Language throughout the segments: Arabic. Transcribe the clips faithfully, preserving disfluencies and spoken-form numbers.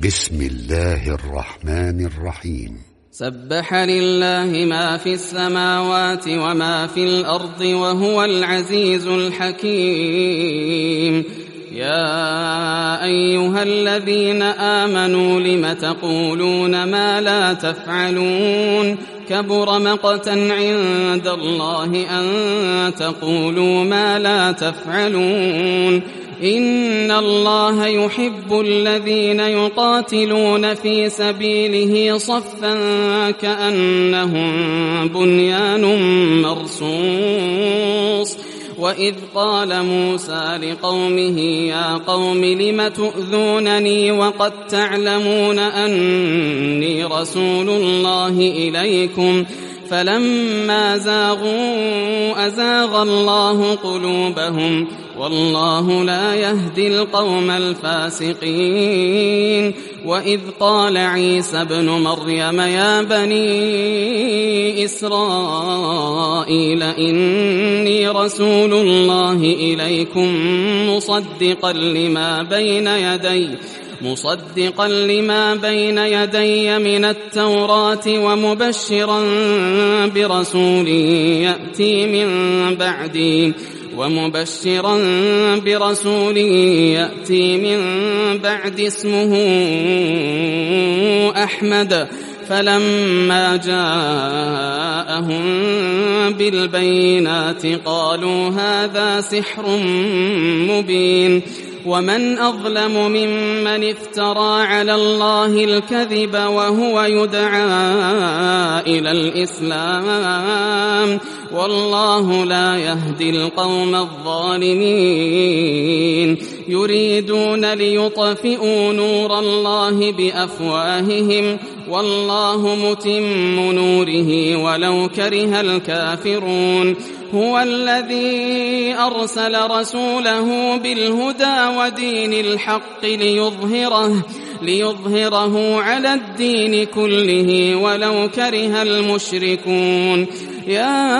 بسم الله الرحمن الرحيم. سبح لله ما في السماوات وما في الأرض وهو العزيز الحكيم. يا أيها الذين آمنوا لم تقولون ما لا تفعلون كبر مقتا عند الله أن تقولوا ما لا تفعلون إن الله يحب الذين يقاتلون في سبيله صفا كأنهم بنيان مرصوص. وإذ قال موسى لقومه يا قوم لم تؤذونني وقد تعلمون أني رسول الله إليكم فلما زاغوا أزاغ الله قلوبهم والله لا يهدي القوم الفاسقين. وإذ قال عيسى ابن مريم يا بني إسرائيل إني رسول الله إليكم مصدقا لما بين يدي مصدقا لما بين يدي من التوراة ومبشرا برسول يأتي من بعدي ومبشرا برسول يأتي من بعد اسمه أحمد. فلما جاءهم بالبينات قالوا هذا سحر مبين. ومن أظلم ممن افترى على الله الكذب وهو يدعى إلى الإسلام والله لا يهدي القوم الظالمين. يريدون ليطفئوا نور الله بأفواههم والله متم نوره ولو كره الكافرون. هو الذي أرسل رسوله بالهدى ودين الحق ليظهره ليظهره على الدين كله ولو كره المشركون. يا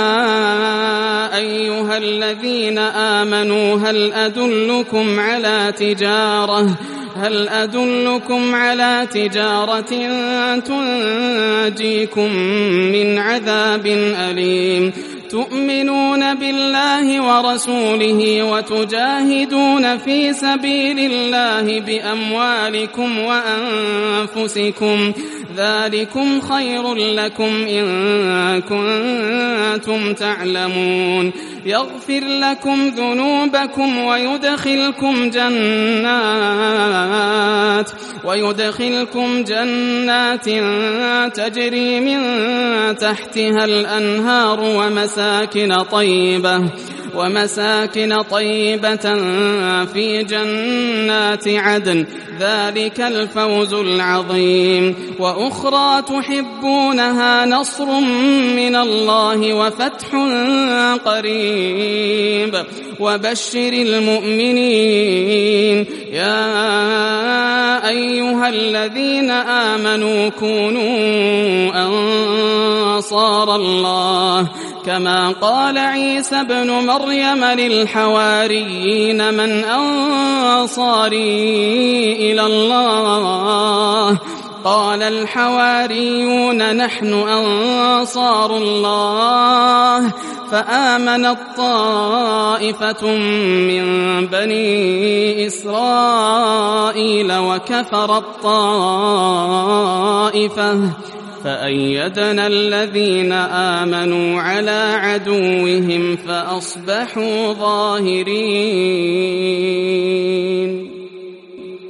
أيها الذين آمنوا هل أدلكم على تجارة هل أدلكم على تجارة تنجيكم من عذاب أليم تؤمنون بالله ورسوله وتجاهدون في سبيل الله بأموالكم وأنفسكم ذلكم خير لكم إن كنتم تعلمون. يغفر لكم ذنوبكم ويدخلكم جنات ويدخلكم جنات تجري من تحتها الأنهار ومساكن طيبة ومساكن طيبة في جنات عدن ذلك الفوز العظيم. وأخرى تحبونها نصر من الله وفتح قريب وبشر المؤمنين. يا أيها الذين آمنوا كونوا أنصار الله كما قال عيسى ابن مريم للحواريين من أنصاري إلى الله قال الحواريون نحن أنصار الله. فآمنت طائفة من بني إسرائيل وكفرت طائفة فأيدنا الذين آمنوا على عدوهم فأصبحوا ظاهرين.